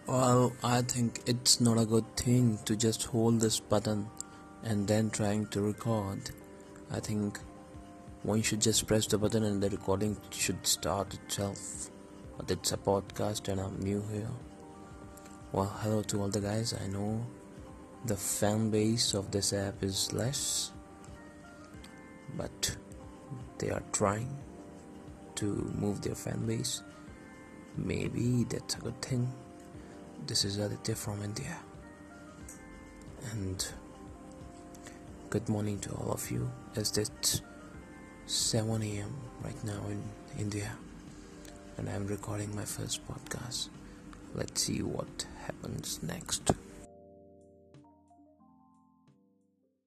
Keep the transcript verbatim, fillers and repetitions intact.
Well, I think it's not a good thing to just hold this button and then trying to record. I think one should just press the button and the recording should start itself. But it's a podcast and I'm new here. Well, hello to all the guys. I know the fan base of this app is less, but they are trying to move their fan base. Maybe that's a good thing. This is Aditya from India, and good morning to all of you, as it's seven a.m. right now in India, and I'm recording my first podcast. Let's see what happens next.